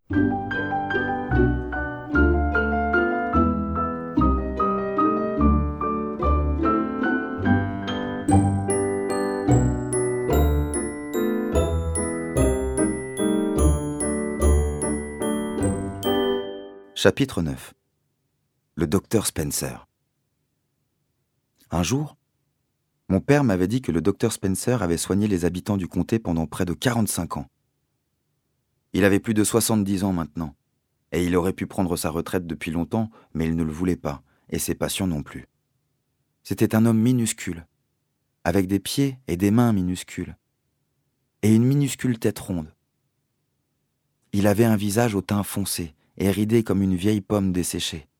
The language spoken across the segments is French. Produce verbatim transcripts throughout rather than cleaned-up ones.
Chapitre neuf. Le docteur Spencer. Un jour, mon père m'avait dit que le docteur Spencer avait soigné les habitants du comté pendant près de quarante-cinq ans. Il avait plus de soixante-dix ans maintenant, et il aurait pu prendre sa retraite depuis longtemps, mais il ne le voulait pas, et ses patients non plus. C'était un homme minuscule, avec des pieds et des mains minuscules, et une minuscule tête ronde. Il avait un visage au teint foncé, et ridé comme une vieille pomme desséchée.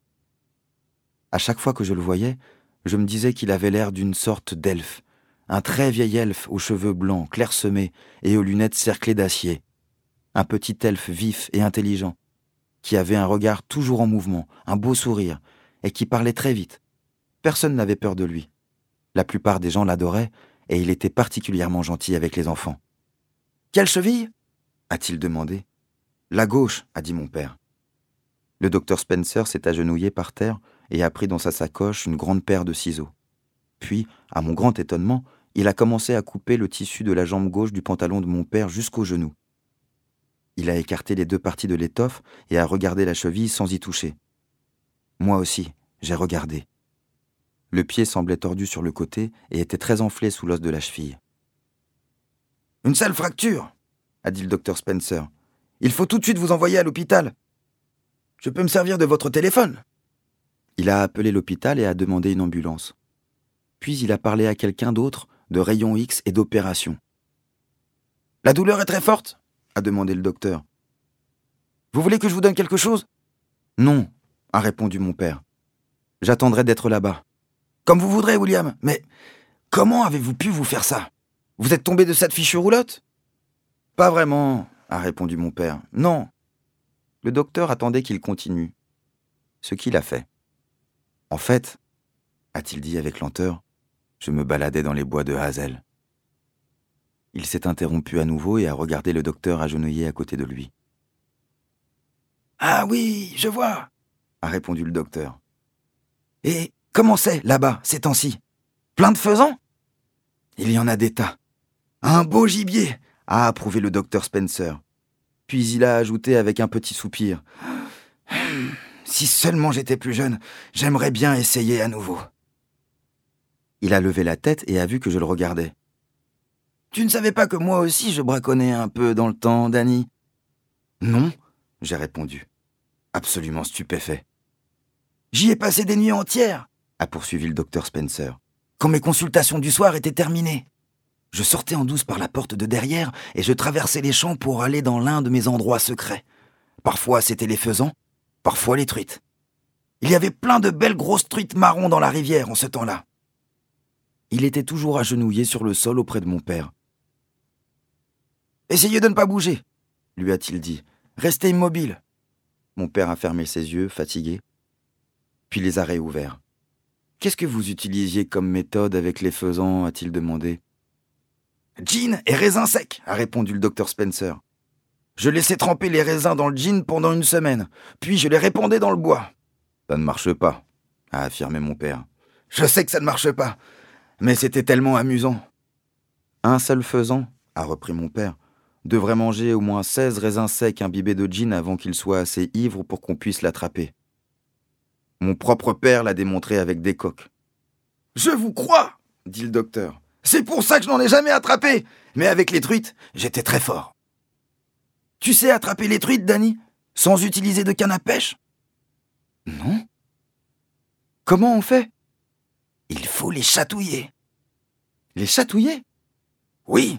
À chaque fois que je le voyais, je me disais qu'il avait l'air d'une sorte d'elfe, un très vieil elfe aux cheveux blancs, clairsemés et aux lunettes cerclées d'acier. Un petit elfe vif et intelligent, qui avait un regard toujours en mouvement, un beau sourire, et qui parlait très vite. Personne n'avait peur de lui. La plupart des gens l'adoraient, et il était particulièrement gentil avec les enfants. « Quelle cheville ?» a-t-il demandé. « La gauche », a dit mon père. Le docteur Spencer s'est agenouillé par terre et a pris dans sa sacoche une grande paire de ciseaux. Puis, à mon grand étonnement, il a commencé à couper le tissu de la jambe gauche du pantalon de mon père jusqu'au genou. Il a écarté les deux parties de l'étoffe et a regardé la cheville sans y toucher. Moi aussi, j'ai regardé. Le pied semblait tordu sur le côté et était très enflé sous l'os de la cheville. « Une sale fracture !» a dit le docteur Spencer. « Il faut tout de suite vous envoyer à l'hôpital. Je peux me servir de votre téléphone ?» Il a appelé l'hôpital et a demandé une ambulance. Puis il a parlé à quelqu'un d'autre de rayons X et d'opération. « La douleur est très forte ?» a demandé le docteur. « Vous voulez que je vous donne quelque chose ?»« Non » a répondu mon père. « J'attendrai d'être là-bas. »« Comme vous voudrez, William. Mais comment avez-vous pu vous faire ça ? Vous êtes tombé de cette fichue roulotte ?»« Pas vraiment » a répondu mon père. « Non. » Le docteur attendait qu'il continue. Ce qu'il a fait. « En fait, » a-t-il dit avec lenteur, « je me baladais dans les bois de Hazel. » Il s'est interrompu à nouveau et a regardé le docteur agenouillé à côté de lui. « Ah oui, je vois, » a répondu le docteur. « Et comment c'est, là-bas, ces temps-ci ? Plein de faisans ? » ?»« Il y en a des tas. Un beau gibier, » a approuvé le docteur Spencer. Puis il a ajouté avec un petit soupir. « Si seulement j'étais plus jeune, j'aimerais bien essayer à nouveau. » Il a levé la tête et a vu que je le regardais. « Tu ne savais pas que moi aussi je braconnais un peu dans le temps, Danny ?»« Non, » j'ai répondu, absolument stupéfait. « J'y ai passé des nuits entières, » a poursuivi le docteur Spencer, « quand mes consultations du soir étaient terminées. Je sortais en douce par la porte de derrière et je traversais les champs pour aller dans l'un de mes endroits secrets. Parfois c'était les faisans, parfois les truites. Il y avait plein de belles grosses truites marron dans la rivière en ce temps-là. » Il était toujours agenouillé sur le sol auprès de mon père. « Essayez de ne pas bouger, » lui a-t-il dit. « Restez immobile. » Mon père a fermé ses yeux, fatigué, puis les a réouverts. « Qu'est-ce que vous utilisiez comme méthode avec les faisans ?» a-t-il demandé. « Gin et raisins secs, » a répondu le docteur Spencer. « Je laissais tremper les raisins dans le gin pendant une semaine, puis je les répandais dans le bois. »« Ça ne marche pas, » a affirmé mon père. « Je sais que ça ne marche pas, mais c'était tellement amusant. »« Un seul faisan, » a repris mon père, « devrait manger au moins seize raisins secs imbibés de gin avant qu'il soit assez ivre pour qu'on puisse l'attraper. Mon propre père l'a démontré avec des coqs. »« Je vous crois, » dit le docteur. « C'est pour ça que je n'en ai jamais attrapé. Mais avec les truites, j'étais très fort. »« Tu sais attraper les truites, Danny, sans utiliser de canne à pêche ?»« Non. »« Comment on fait ?»« Il faut les chatouiller. »« Les chatouiller ?»« Oui, »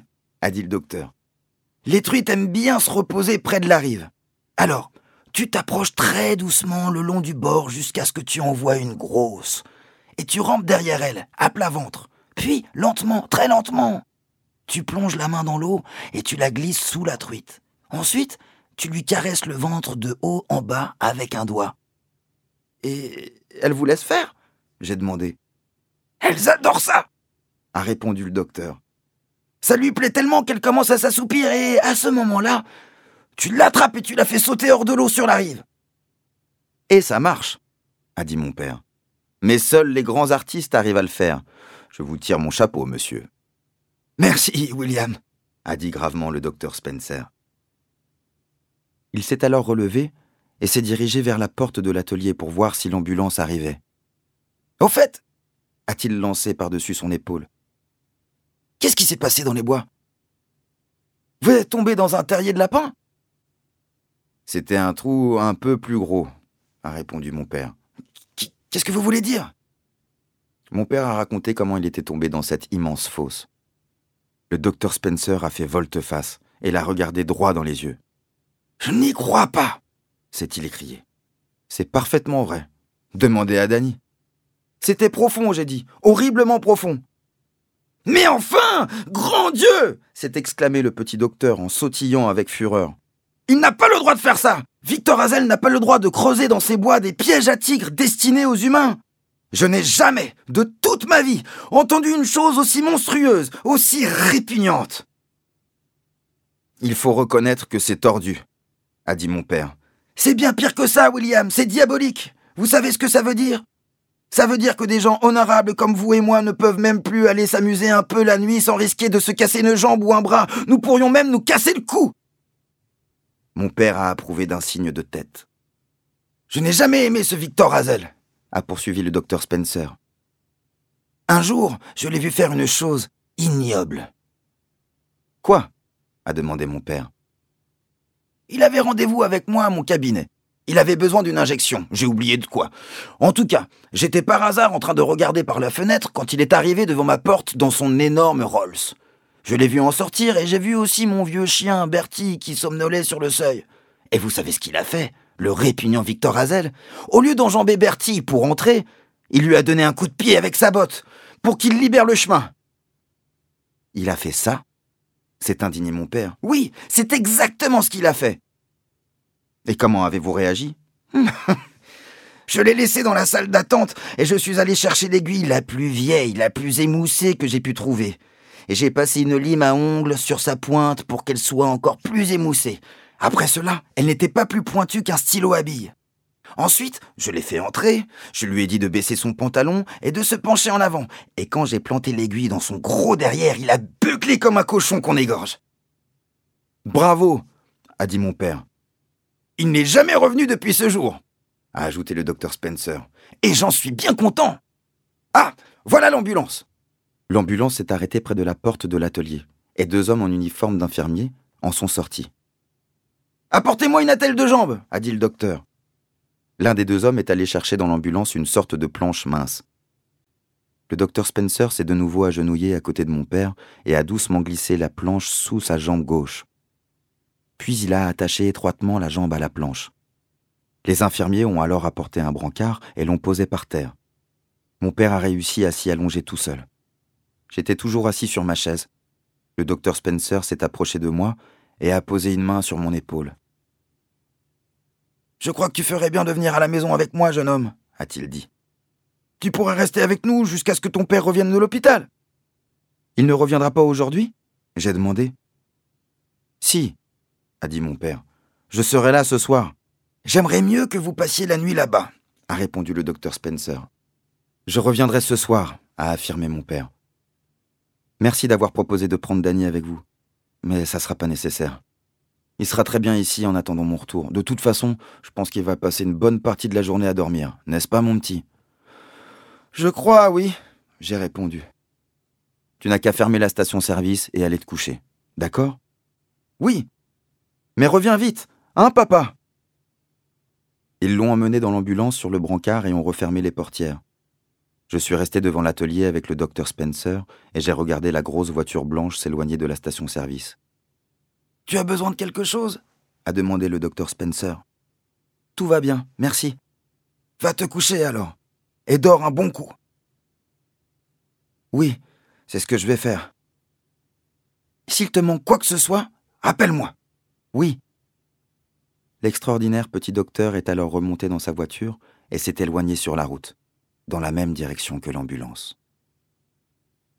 a dit le docteur. « Les truites aiment bien se reposer près de la rive. Alors, tu t'approches très doucement le long du bord jusqu'à ce que tu en voies une grosse. Et tu rampes derrière elle, à plat ventre. Puis, lentement, très lentement, tu plonges la main dans l'eau et tu la glisses sous la truite. Ensuite, tu lui caresses le ventre de haut en bas avec un doigt. »« Et elle vous laisse faire ?» j'ai demandé. « Elles adorent ça !» a répondu le docteur. « Ça lui plaît tellement qu'elle commence à s'assoupir et, à ce moment-là, Tu l'attrapes et tu la fais sauter hors de l'eau sur la rive. » Et ça marche, a dit mon père. Mais seuls les grands artistes arrivent à le faire. Je vous tire mon chapeau, monsieur. Merci, William, a dit gravement le docteur Spencer. Il s'est alors relevé et s'est dirigé vers la porte de l'atelier pour voir si l'ambulance arrivait. « Au fait, a-t-il lancé par-dessus son épaule, qu'est-ce qui s'est passé dans les bois? Vous êtes tombé dans un terrier de lapin? » C'était un trou un peu plus gros, a répondu mon père. Qu'est-ce que vous voulez dire? Mon père a raconté comment il était tombé dans cette immense fosse. Le docteur Spencer a fait volte-face et l'a regardé droit dans les yeux. « Je n'y crois pas !» s'est-il écrié. « C'est parfaitement vrai. Demandez à Danny. »« C'était profond, j'ai dit, horriblement profond. »« Mais enfin, grand Dieu !» s'est exclamé le petit docteur en sautillant avec fureur. « Il n'a pas le droit de faire ça! Victor Hazel n'a pas le droit de creuser dans ces bois des pièges à tigres destinés aux humains. Je n'ai jamais, de toute ma vie, entendu une chose aussi monstrueuse, aussi répugnante. » « Il faut reconnaître que c'est tordu, » a dit mon père. « C'est bien pire que ça, William, c'est diabolique. Vous savez ce que ça veut dire? Ça veut dire que des gens honorables comme vous et moi ne peuvent même plus aller s'amuser un peu la nuit sans risquer de se casser une jambe ou un bras. Nous pourrions même nous casser le cou. » Mon père a approuvé d'un signe de tête. « Je n'ai jamais aimé ce Victor Hazel, » a poursuivi le docteur Spencer. « Un jour, je l'ai vu faire une chose ignoble. »« Quoi ?» a demandé mon père. « Il avait rendez-vous avec moi à mon cabinet. Il avait besoin d'une injection, j'ai oublié de quoi. En tout cas, j'étais par hasard en train de regarder par la fenêtre quand il est arrivé devant ma porte dans son énorme Rolls. Je l'ai vu en sortir et j'ai vu aussi mon vieux chien, Bertie, qui somnolait sur le seuil. Et vous savez ce qu'il a fait, le répugnant Victor Hazel? Au lieu d'enjamber Bertie pour entrer, il lui a donné un coup de pied avec sa botte, pour qu'il libère le chemin. »« Il a fait ça ?» s'est indigné mon père. « Oui, c'est exactement ce qu'il a fait. » »« Et comment avez-vous réagi ?»« Je l'ai laissé dans la salle d'attente et je suis allé chercher l'aiguille la plus vieille, la plus émoussée que j'ai pu trouver. Et j'ai passé une lime à ongles sur sa pointe pour qu'elle soit encore plus émoussée. Après cela, elle n'était pas plus pointue qu'un stylo à billes. Ensuite, je l'ai fait entrer, je lui ai dit de baisser son pantalon et de se pencher en avant. Et quand j'ai planté l'aiguille dans son gros derrière, il a beuclé comme un cochon qu'on égorge. »« Bravo !» a dit mon père. « Il n'est jamais revenu depuis ce jour, » a ajouté le docteur Spencer. « Et j'en suis bien content. Ah, voilà l'ambulance. » L'ambulance s'est arrêtée près de la porte de l'atelier, et deux hommes en uniforme d'infirmier en sont sortis. « Apportez-moi une attelle de jambes, » a dit le docteur. L'un des deux hommes est allé chercher dans l'ambulance une sorte de planche mince. Le docteur Spencer s'est de nouveau agenouillé à côté de mon père et a doucement glissé la planche sous sa jambe gauche. Puis il a attaché étroitement la jambe à la planche. Les infirmiers ont alors apporté un brancard et l'ont posé par terre. Mon père a réussi à s'y allonger tout seul. J'étais toujours assis sur ma chaise. Le docteur Spencer s'est approché de moi et a posé une main sur mon épaule. « Je crois que tu ferais bien de venir à la maison avec moi, jeune homme, » a-t-il dit. « Tu pourrais rester avec nous jusqu'à ce que ton père revienne de l'hôpital. »« Il ne reviendra pas aujourd'hui ?» j'ai demandé. « Si, » a dit mon père. « Je serai là ce soir. »« J'aimerais mieux que vous passiez la nuit là-bas, » a répondu le docteur Spencer. « Je reviendrai ce soir, » a affirmé mon père. « Merci d'avoir proposé de prendre Danny avec vous, mais ça sera pas nécessaire. Il sera très bien ici en attendant mon retour. De toute façon, je pense qu'il va passer une bonne partie de la journée à dormir. N'est-ce pas, mon petit ? » « Je crois, oui, » j'ai répondu. « Tu n'as qu'à fermer la station-service et aller te coucher. D'accord ? » « Oui. Mais reviens vite, hein, papa ?» Ils l'ont emmené dans l'ambulance sur le brancard et ont refermé les portières. Je suis resté devant l'atelier avec le docteur Spencer et j'ai regardé la grosse voiture blanche s'éloigner de la station-service. « Tu as besoin de quelque chose ?» a demandé le docteur Spencer. « Tout va bien, merci. »« Va te coucher alors, et dors un bon coup. »« Oui, c'est ce que je vais faire. »« S'il te manque quoi que ce soit, appelle-moi. »« Oui. » L'extraordinaire petit docteur est alors remonté dans sa voiture et s'est éloigné sur la route, dans la même direction que l'ambulance.